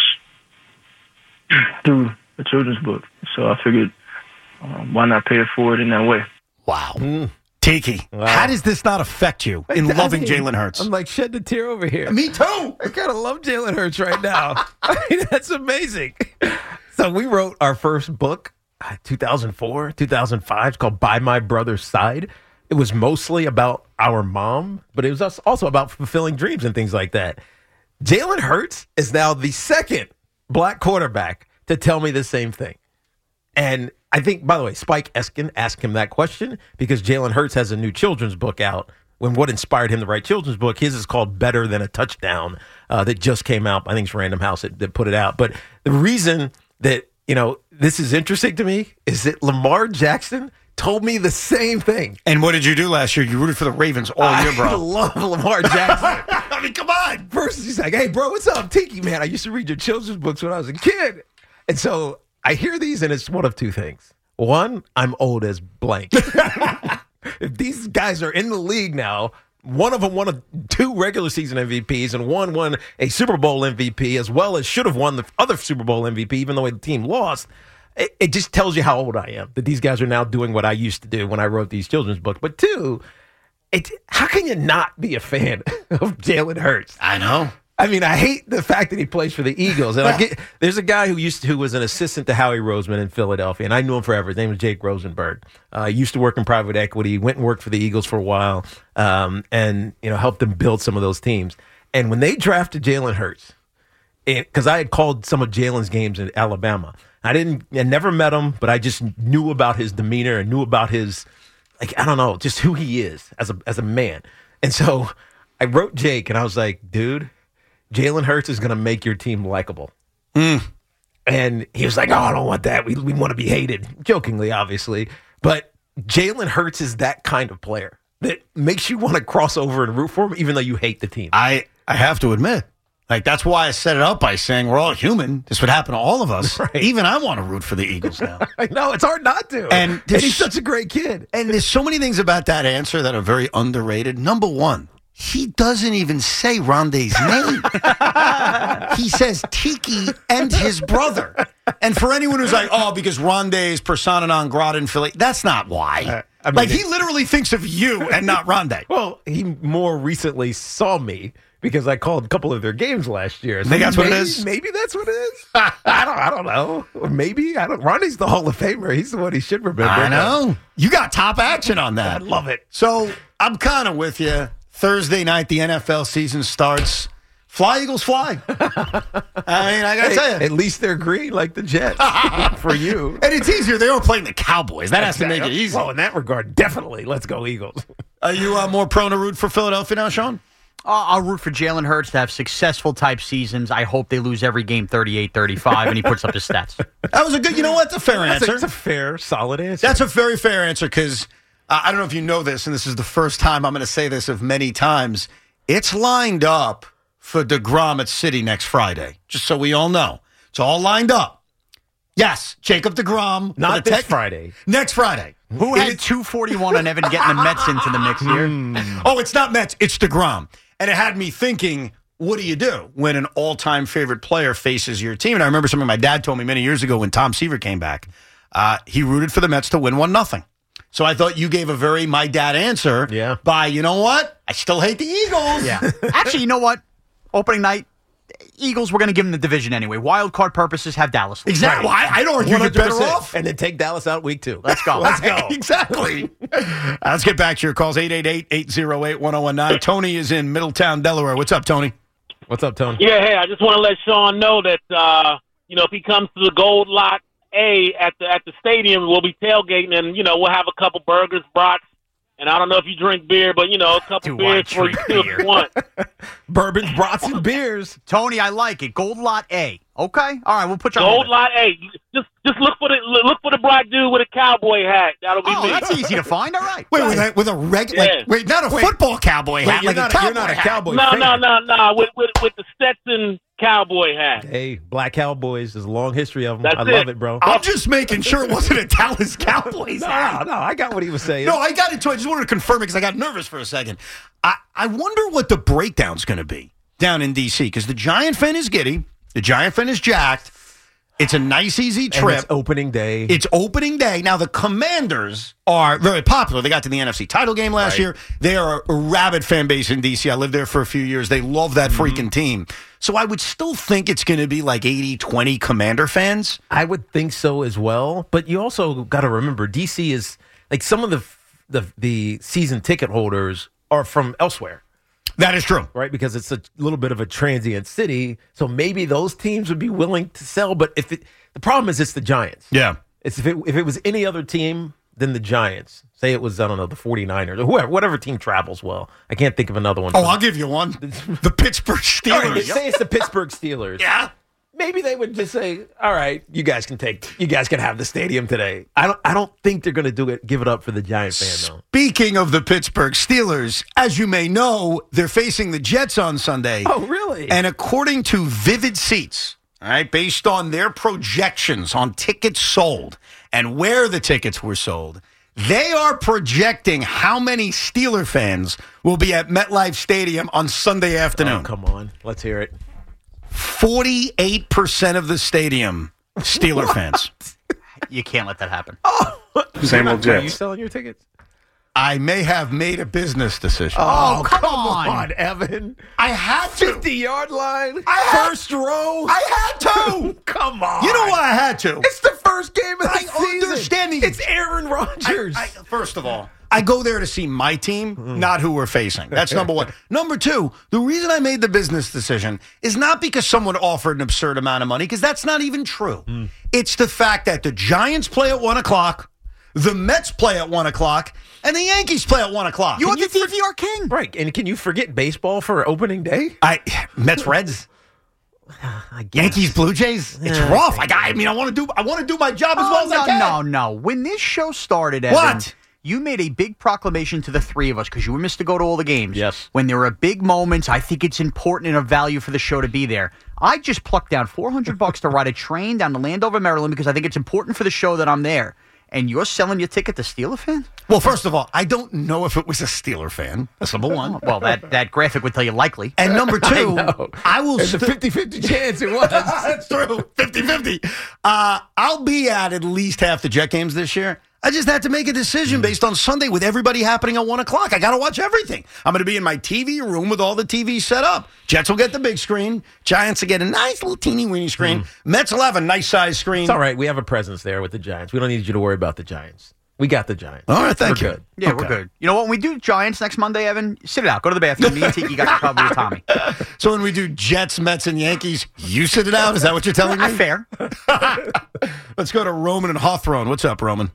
through a children's book. So I figured, um, why not pay it forward in that way? Wow. Mm. Tiki, Wow. how does this not affect you in I loving mean, Jalen Hurts? I'm like shedding a tear over here. Me too. I kind of love Jalen Hurts right now. I mean, that's amazing. So we wrote our first book, uh, two thousand four, two thousand five. It's called By My Brother's Side. It was mostly about our mom, but it was us- also about fulfilling dreams and things like that. Jalen Hurts is now the second black quarterback to tell me the same thing. And I think, by the way, Spike Eskin asked him that question because Jalen Hurts has a new children's book out. When what inspired him to write children's book, his is called Better Than a Touchdown, uh, that just came out. I think it's Random House that, that put it out. But the reason that, you know, this is interesting to me is that Lamar Jackson told me the same thing. And what did you do last year? You rooted for the Ravens all year, bro. I love Lamar Jackson. I mean, come on. First, he's like, hey, bro, what's up? Tiki, man, I used to read your children's books when I was a kid. And so I hear these, and it's one of two things. One, I'm old as blank. If these guys are in the league now, one of them won a, two regular season M V Ps, and one won a Super Bowl M V P, as well as should have won the other Super Bowl M V P, even though the team lost. It, it just tells you how old I am, that these guys are now doing what I used to do when I wrote these children's books. But two, it, how can you not be a fan of Jalen Hurts? I know. I mean, I hate the fact that he plays for the Eagles. And I get, there's a guy who used to, who was an assistant to Howie Roseman in Philadelphia, and I knew him forever. His name was Jake Rosenberg. Uh, he used to work in private equity. Went and worked for the Eagles for a while, um, and you know helped them build some of those teams. And when they drafted Jalen Hurts, because I had called some of Jalen's games in Alabama, I didn't, I never met him, but I just knew about his demeanor and knew about his, like I don't know, just who he is as a as a man. And so I wrote Jake, and I was like, dude, Jalen Hurts is going to make your team likable. Mm. And he was like, oh, I don't want that. We, we want to be hated. Jokingly, obviously. But Jalen Hurts is that kind of player that makes you want to cross over and root for him, even though you hate the team. I, I have to admit, like that's why I set it up by saying we're all human. This would happen to all of us. Right. Even I want to root for the Eagles now. I know. It's hard not to. And, and he's such a great kid. And there's so many things about that answer that are very underrated. Number one, he doesn't even say Rondé's name. He says Tiki and his brother. And for anyone who's like, oh, because Rondé is persona non grata in Philly, that's not why. Uh, I mean, like, he literally thinks of you and not Rondé. Well, he more recently saw me because I called a couple of their games last year. So think that's maybe, what it is? Maybe that's what it is. I don't. I don't know. Or maybe I don't. Rondé's the Hall of Famer. He's the one he should remember. I know. You got top action on that. I love it. So I'm kind of with you. Thursday night, the N F L season starts. Fly, Eagles, fly. I mean, I got to hey, tell you. At least they're green like the Jets for you. And it's easier. They are playing the Cowboys. That has to make it easy. Well, in that regard, definitely. Let's go, Eagles. Are you uh, more prone to root for Philadelphia now, Sean? Uh, I'll root for Jalen Hurts to have successful type seasons. I hope they lose every game thirty-eight thirty-five, and he puts up his stats. That was a good, you know what? That's a fair That's answer. A, it's a fair, solid answer. That's a very fair answer because uh, I don't know if you know this, and this is the first time I'm going to say this of many times. It's lined up for DeGrom at City next Friday, just so we all know. It's all lined up. Yes, Jacob DeGrom. Not this tech- Friday. Next Friday. Who had two forty-one on Evan getting the Mets into the mix here? Mm. Oh, it's not Mets. It's DeGrom. And it had me thinking, what do you do when an all-time favorite player faces your team? And I remember something my dad told me many years ago when Tom Seaver came back. Uh, he rooted for the Mets to win one nothing. So I thought you gave a very my dad answer yeah. by, you know what? I still hate the Eagles. Yeah. Actually, you know what? Opening night, Eagles, we're going to give them the division anyway. Wild card purposes, have Dallas. Exactly. Well, I, I'd argue you're better off. And then take Dallas out week two. Let's go. Let's go. Exactly. uh, let's get back to your calls. eight eight eight, eight oh eight, one oh one nine. Tony is in Middletown, Delaware. What's up, Tony? What's up, Tony? Yeah, hey, I just want to let Sean know that, uh, you know, if he comes to the Gold Lot A at the at the stadium, we'll be tailgating, and, you know, we'll have a couple burgers, brats. And I don't know if you drink beer, but, you know, a couple Do beers for you too if you want. Bourbons, brats, and beers. Tony, I like it. Gold Lot A. Okay? All right, we'll put you on Gold Lot A. Just just look for the look for the black dude with a cowboy hat. That'll be Oh, me. that's easy to find. All right. Wait, with a, with a regular, Yeah. like, wait, not a Wait. football cowboy Wait, hat, you're like not a a- cowboy you're not a hat. cowboy No, fan. no, no, no. With with with the Stetson cowboy hat. Hey, Black Cowboys. There's a long history of them. That's I love it. it, bro. I'm just making sure it wasn't a Dallas Cowboys no, hat. no, no. I got what he was saying. No, I got it too. I just wanted to confirm it because I got nervous for a second. I, I wonder what the breakdown's going to be down in D C because the Giant fan is giddy. The Giant fan is jacked. It's a nice, easy trip. And it's opening day. It's opening day. Now, the Commanders are very popular. They got to the N F C title game last Right. year. They are a rabid fan base in D C. I lived there for a few years. They love that freaking team. So I would still think it's going to be like eighty twenty Commander fans. I would think so as well. But you also got to remember, D C is like some of the the the season ticket holders are from elsewhere. That is true. Right? Because it's a little bit of a transient city. So maybe those teams would be willing to sell. But if it, the problem is it's the Giants. Yeah. It's if it, if it was any other team than the Giants, say it was, I don't know, the 49ers or whoever, whatever team travels well. I can't think of another one. Oh, I'll give you one. The Pittsburgh Steelers. All right, say it's the Pittsburgh Steelers. Yeah. Maybe they would just say, "All right, you guys can take, you guys can have the stadium today." I don't, I don't think they're going to do it. Give it up for the Giant fan, though. Speaking of the Pittsburgh Steelers, as you may know, they're facing the Jets on Sunday. Oh, really? And according to Vivid Seats, all right, based on their projections on tickets sold and where the tickets were sold, they are projecting how many Steeler fans will be at MetLife Stadium on Sunday afternoon. Oh, come on, let's hear it. forty-eight percent of the stadium, Steeler fans. You can't let that happen. Same old Are you Jets. selling your tickets? I may have made a business decision. Oh, come, on. Evan. I had to. fifty-yard line, I had- first row. I had to. Come on. You know why I had to? It's the first game of the I season. understand the- It's Aaron Rodgers. I, I, first of all, I go there to see my team, not who we're facing. That's number one. Number two, the reason I made the business decision is not because someone offered an absurd amount of money, because that's not even true. Mm. It's the fact that the Giants play at one o'clock, the Mets play at one o'clock, and the Yankees play at one o'clock. You Can are the D V R king. Right, and can you forget baseball for opening day? I Mets Reds. I guess. Yankees, Blue Jays. It's Yeah, rough. I Like I mean, I want to do. I want to do my job as Oh, well as no, I can. no, no. When this show started, Evan, What? you made a big proclamation to the three of us because you were missed to go to all the games. Yes. When there are big moments, I think it's important and of value for the show to be there. I just plucked down four hundred bucks to ride a train down to Landover, Maryland, because I think it's important for the show that I'm there. And you're selling your ticket to Steeler fan? Well, first of all, I don't know if it was a Steeler fan. That's number one. Well, that, that graphic would tell you likely. And number two, I, I will. There's a st- fifty-fifty chance it was. That's true. fifty-fifty. Uh, I'll be at at least half the Jet games this year. I just had to make a decision based on Sunday with everybody happening at one o'clock. I got to watch everything. I'm going to be in my T V room with all the T Vs set up. Jets will get the big screen. Giants will get a nice little teeny weeny screen. Mets will have a nice size screen. It's all right. We have a presence there with the Giants. We don't need you to worry about the Giants. We got the Giants. All right, thank We're you. good. Yeah, Okay. we're good. You know what? When we do Giants next Monday, Evan, sit it out. Go to the bathroom. Me and Tiki got the cover with Tommy. So when we do Jets, Mets, and Yankees, you sit it out? Is that what you're telling me? Fair. Let's go to Roman and Hawthorne. What's up, Roman?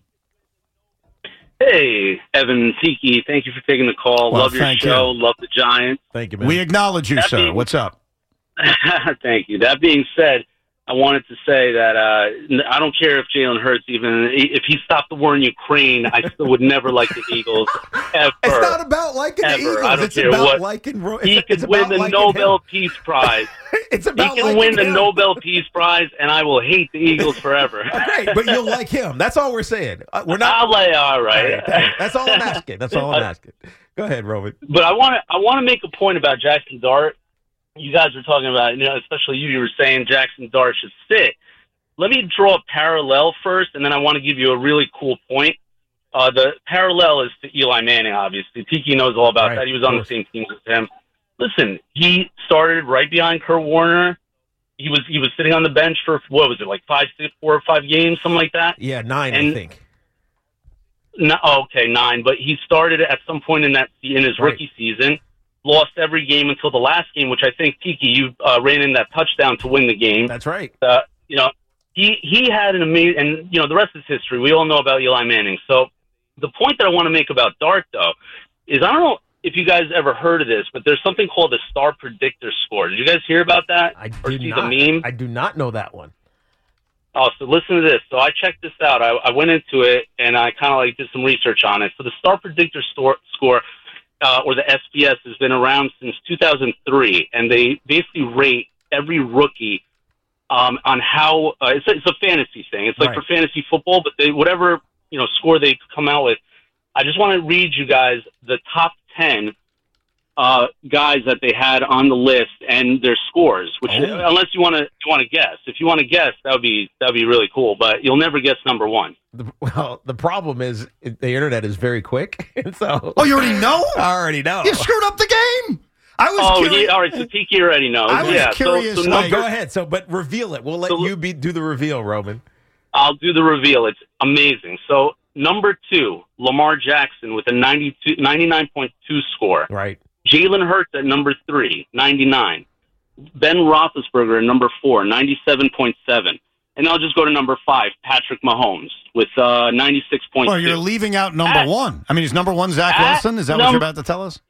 Hey, Evan and Tiki, thank you for taking the call. Well, love your thank show. you. Love the Giants. Thank you, man. We acknowledge you, That sir. being- What's up? Thank you. That being said, I wanted to say that uh, I don't care if Jalen Hurts, even if he stopped the war in Ukraine, I still would never like the Eagles ever. It's not about liking the Ever. Eagles. I don't It's care about what- liking. Ro- He it's, could it's win about the liking Nobel him. Peace Prize. It's He about can liking win the him. Nobel Peace Prize, and I will hate the Eagles forever. Great, but you'll like him. That's all we're saying. Uh, we're not. I'll lay all right. All right, That's all I'm asking. That's all I'm asking. Go ahead, Roman. But I want to I want to make a point about Jackson Dart. You guys were talking about, you know, especially you. You were saying Jackson Dart should sit. Let me draw a parallel first, and then I want to give you a really cool point. Uh, the parallel is to Eli Manning, obviously. Tiki knows all about Right, that. He was of on the course. same team as him. Listen, he started right behind Kurt Warner. He was he was sitting on the bench for, what was it, like five, six, four or five games, something like that? Yeah, nine, I And- think. No, okay, nine. But he started at some point in that in his Right. rookie season. Lost every game until the last game, which I think Tiki you uh, ran in that touchdown to win the game. That's right. Uh, you know, he he had an amazing, and you know the rest is history. We all know about Eli Manning. So the point that I want to make about Dart though is I don't know if you guys ever heard of this, but there's something called the Star Predictor Score. Did you guys hear about that? I or do see not. the meme? I do not know that one. Oh, so listen to this. So I checked this out. I, I went into it and I kind of like did some research on it. So the Star Predictor store, Score, uh, or the S P S, has been around since two thousand three, and they basically rate every rookie um, on how uh, it's, a, it's a fantasy thing. It's like Right. for fantasy football, but they whatever you know score they come out with. I just want to read you guys the top ten uh, guys that they had on the list and their scores. Which, Oh. unless you want to you want to guess, if you want to guess, that would be that would be really cool. But you'll never guess number one. The, well, the problem is the internet is very quick, and so Oh, you already know? I already know. You screwed up the game. I was oh, curious. yeah, all right. So Tiki already knows. I was yeah, curious, So, so like- number, Go ahead. So, but reveal it. We'll let So- you be do the reveal, Roman. I'll do the reveal. It's amazing. So number two, Lamar Jackson with a ninety-two, ninety-nine point two score. Right. Jalen Hurts at number three, ninety-nine. Ben Roethlisberger at number four, ninety-seven point seven. And I'll just go to number five, Patrick Mahomes with uh, ninety-six point two. Well, you're leaving out number At- one. I mean, is number one Zach at Wilson? Is that what num- you're about to tell us?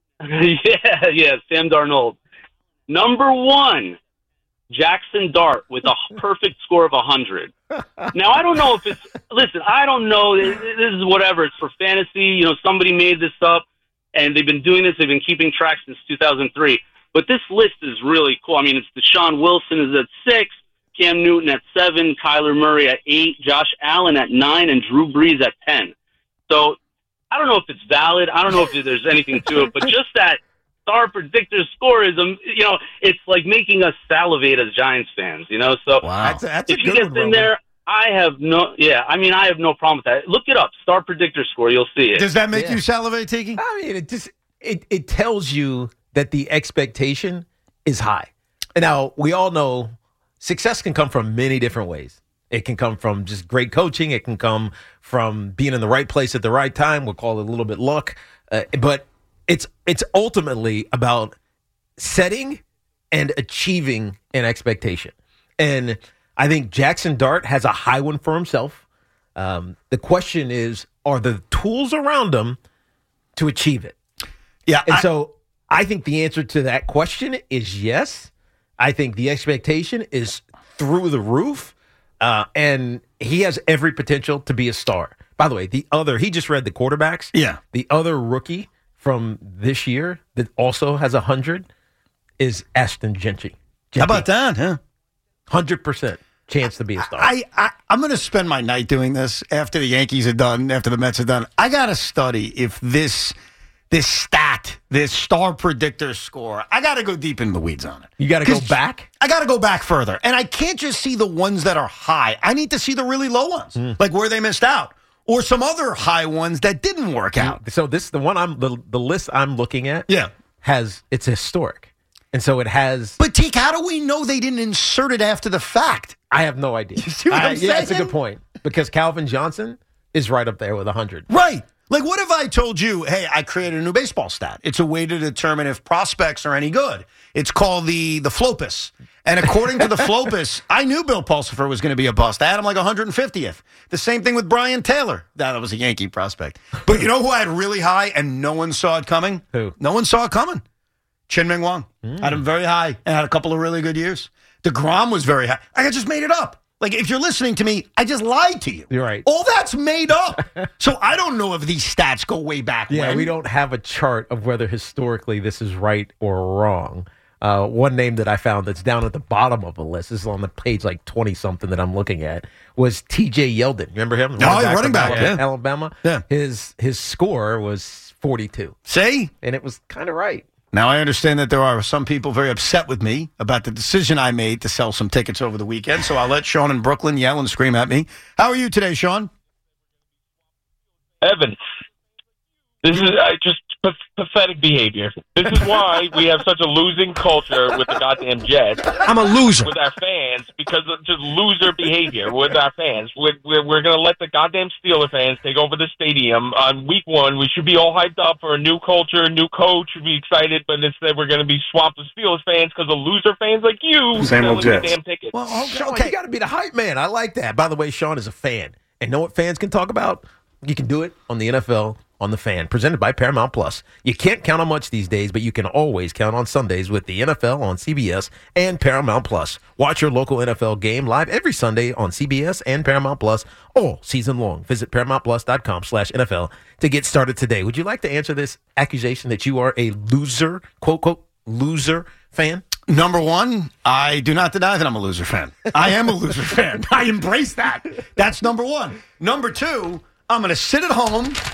yeah, yeah, Sam Darnold. Number one, Jackson Dart with a perfect score of one hundred. Now, I don't know if it's, listen, I don't know. This is whatever. It's for fantasy. You know, somebody made this up, and they've been doing this. They've been keeping track since two thousand three. But this list is really cool. I mean, it's Deshaun Wilson is at six, Cam Newton at seven, Kyler Murray at eight, Josh Allen at nine, and Drew Brees at ten. So I don't know if it's valid. I don't know if there's anything to it, but just that star predictor score is, um, you know, it's like making us salivate as Giants fans, you know? So Wow. That's a, that's a if you good get one, in Roman. there, I have no, yeah, I mean, I have no problem with that. Look it up, star predictor score, you'll see it. Does that make Yeah. you salivate, Tiki? I mean, it just it it tells you that the expectation is high. And now we all know success can come from many different ways. It can come from just great coaching. It can come from being in the right place at the right time. We'll call it a little bit luck, uh, but it's it's ultimately about setting and achieving an expectation. And I think Jackson Dart has a high one for himself. Um, the question is, are the tools around him to achieve it? Yeah. And I- so I think the answer to that question is yes. I think the expectation is through the roof. Uh, and he has every potential to be a star. By the way, the other, he just read the quarterbacks. Yeah. The other rookie from this year that also has one hundred is Ashton Genty. How about that, huh? one hundred percent chance to be a star. I, I, I'm going to spend my night doing this after the Yankees are done, after the Mets are done. I got to study if this this stat, this star predictor score, I got to go deep in the weeds on it. You got to go back? I got to go back further. And I can't just see the ones that are high. I need to see the really low ones, Mm. like where they missed out, or some other high ones that didn't work out. So this, the one I'm, the, the list I'm looking at Yeah. has, it's historic. And so it has. But, Teak, how do we know they didn't insert it after the fact? I have no idea. You see what I- I'm yeah, it's a saying? good point. Because Calvin Johnson is right up there with one hundred. Right. Like, what if I told you, hey, I created a new baseball stat? It's a way to determine if prospects are any good. It's called the the Flopus. And according to the Flopus, I knew Bill Pulsifer was going to be a bust. I had him like one hundred fiftieth. The same thing with Brian Taylor. That was a Yankee prospect. But you know who I had really high and no one saw it coming? Who? No one saw it coming. Chin Ming Wang. Mm. Had him very high and had a couple of really good years. DeGrom was very high. I just made it up. Like, if you're listening to me, I just lied to you. You're right. All that's made up. So I don't know if these stats go way back Yeah, when. we don't have a chart of whether historically this is right or wrong. Uh, one name that I found that's down at the bottom of the list, this is on the page like twenty-something that I'm looking at, was T J Yeldon. Remember him? Oh, yeah, running from back, Alabama. yeah. Alabama. Yeah. His, his score was forty-two. See? And it was kind of right. Now, I understand that there are some people very upset with me about the decision I made to sell some tickets over the weekend, so I'll let Sean in Brooklyn yell and scream at me. How are you today, Sean? Evan, this is uh, just p- pathetic behavior. This is why we have such a losing culture with the goddamn Jets. I'm a loser. With our fans, because of just loser behavior with our fans. We're, we're, we're going to let the goddamn Steeler fans take over the stadium on week one. We should be all hyped up for a new culture, a new coach. We'd be excited, but instead we're going to be swamped with Steelers fans because of loser fans like you Same old selling the Jets. damn tickets. Well, oh, Sean, you got to be the hype man. I like that. By the way, Sean is a fan. And know what fans can talk about? You can do it on the N F L on the Fan, presented by Paramount Plus. You can't count on much these days, but you can always count on Sundays with the N F L on C B S and Paramount Plus. Watch your local N F L game live every Sunday on C B S and Paramount Plus all season long. Visit paramountplus.com slash NFL to get started today. Would you like to answer this accusation that you are a loser, quote, quote, loser fan? Number one, I do not deny that I'm a loser fan. I am a loser fan. I embrace that. That's number one. Number two, I'm going to sit at home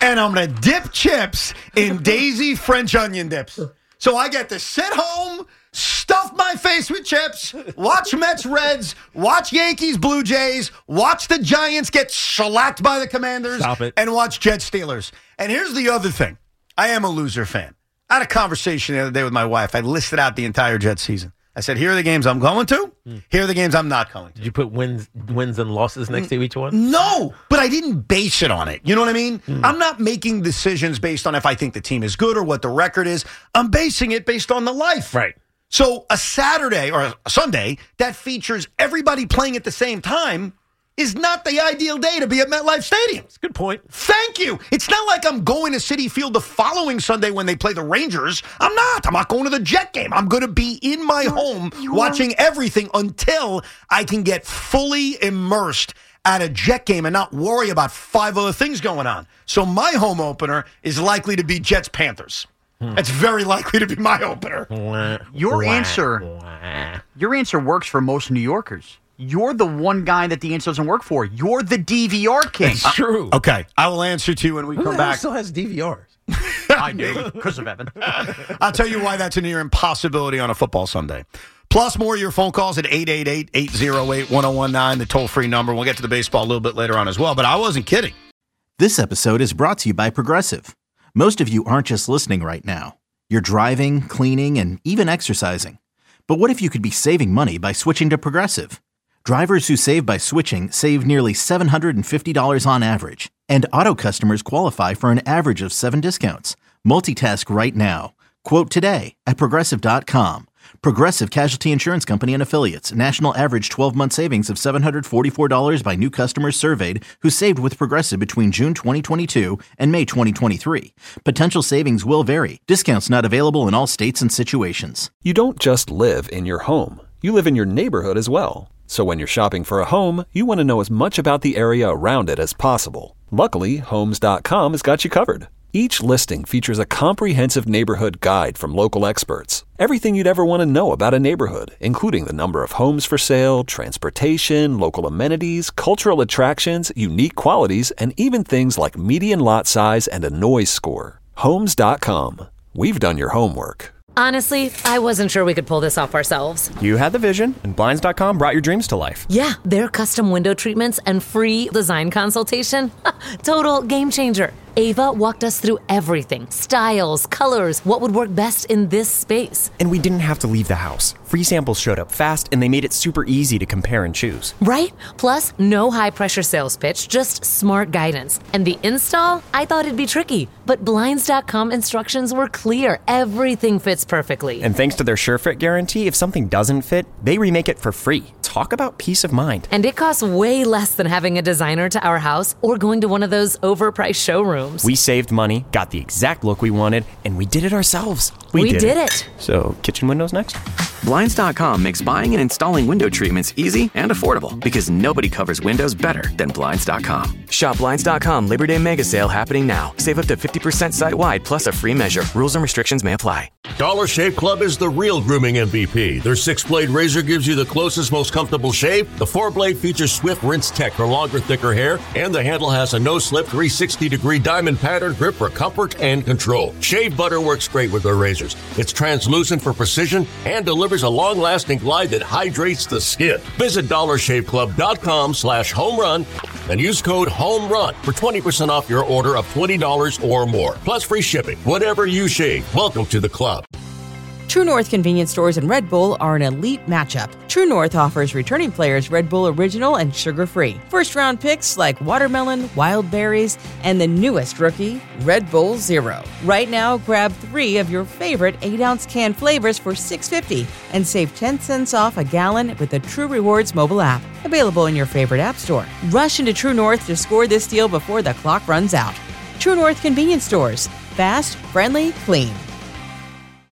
and I'm going to dip chips in Daisy French onion dips. So I get to sit home, stuff my face with chips, watch Mets Reds, watch Yankees Blue Jays, watch the Giants get shellacked by the Commanders, Stop it. and watch Jets Steelers. And here's the other thing. I am a loser fan. I had a conversation the other day with my wife. I listed out the entire Jets season. I said, here are the games I'm going to. Here are the games I'm not going to. Did you put wins wins and losses next to each one? No, but I didn't base it on it. You know what I mean? Mm. I'm not making decisions based on if I think the team is good or what the record is. I'm basing it based on the life. Right. So a Saturday or a Sunday that features everybody playing at the same time is not the ideal day to be at MetLife Stadium. That's a good point. Thank you. It's not like I'm going to Citi Field the following Sunday when they play the Rangers. I'm not. I'm not going to the Jet game. I'm going to be in my home watching everything until I can get fully immersed at a Jet game and not worry about five other things going on. So my home opener is likely to be Jets-Panthers. Hmm. It's very likely to be my opener. Your answer, your answer works for most New Yorkers. You're the one guy that the answer doesn't work for. You're the D V R king. It's true. Uh, okay, I will answer to you when we Who come the hell back. still has D V Rs? I do, because of Evan. I'll tell you why that's a near impossibility on a football Sunday. Plus, more of your phone calls at eight eight eight, eight oh eight, one oh one nine, the toll-free number. We'll get to the baseball a little bit later on as well, but I wasn't kidding. This episode is brought to you by Progressive. Most of you aren't just listening right now. You're driving, cleaning, and even exercising. But what if you could be saving money by switching to Progressive? Drivers who save by switching save nearly seven hundred fifty dollars on average, and auto customers qualify for an average of seven discounts. Multitask right now. Quote today at Progressive dot com. Progressive Casualty Insurance Company and Affiliates. National average twelve-month savings of seven hundred forty-four dollars by new customers surveyed who saved with Progressive between June twenty twenty-two and May twenty twenty-three. Potential savings will vary. Discounts not available in all states and situations. You don't just live in your home. You live in your neighborhood as well. So when you're shopping for a home, you want to know as much about the area around it as possible. Luckily, Homes dot com has got you covered. Each listing features a comprehensive neighborhood guide from local experts. Everything you'd ever want to know about a neighborhood, including the number of homes for sale, transportation, local amenities, cultural attractions, unique qualities, and even things like median lot size and a noise score. Homes dot com. We've done your homework. Honestly, I wasn't sure we could pull this off ourselves. You had the vision, and Blinds dot com brought your dreams to life. Yeah, their custom window treatments and free design consultation. Total game changer. Ava walked us through everything. Styles, colors, what would work best in this space. And we didn't have to leave the house. Free samples showed up fast, and they made it super easy to compare and choose. Right? Plus, no high-pressure sales pitch, just smart guidance. And the install? I thought it'd be tricky, but Blinds dot com instructions were clear. Everything fits perfectly. And thanks to their SureFit guarantee, if something doesn't fit, they remake it for free. Talk about peace of mind. And it costs way less than having a designer to our house or going to one of those overpriced showrooms. We saved money, got the exact look we wanted, and we did it ourselves. We, we did, did it. it. So, kitchen windows next? Blinds dot com makes buying and installing window treatments easy and affordable because nobody covers windows better than Blinds dot com. Shop Blinds dot com Labor Day Mega Sale happening now. Save up to fifty percent site-wide plus a free measure. Rules and restrictions may apply. Dollar Shave Club is the real grooming M V P. Their six-blade razor gives you the closest, most comfortable shave. The four-blade features Swift Rinse Tech for longer, thicker hair. And the handle has a no-slip three hundred sixty degree diamond pattern grip for comfort and control. Shave butter works great with their razors. It's translucent for precision and delivers a long-lasting glide that hydrates the skin. Visit dollar shave club dot com slash home run and use code HOMERUN for twenty percent off your order of twenty dollars or more. Plus free shipping. Whatever you shave, welcome to the club. True North convenience stores and Red Bull are an elite matchup. True North offers returning players Red Bull Original and sugar-free. First-round picks like watermelon, wild berries, and the newest rookie, Red Bull Zero. Right now, grab three of your favorite eight-ounce can flavors for six dollars and fifty cents and save ten cents off a gallon with the True Rewards mobile app. Available in your favorite app store. Rush into True North to score this deal before the clock runs out. True North convenience stores. Fast, friendly, clean.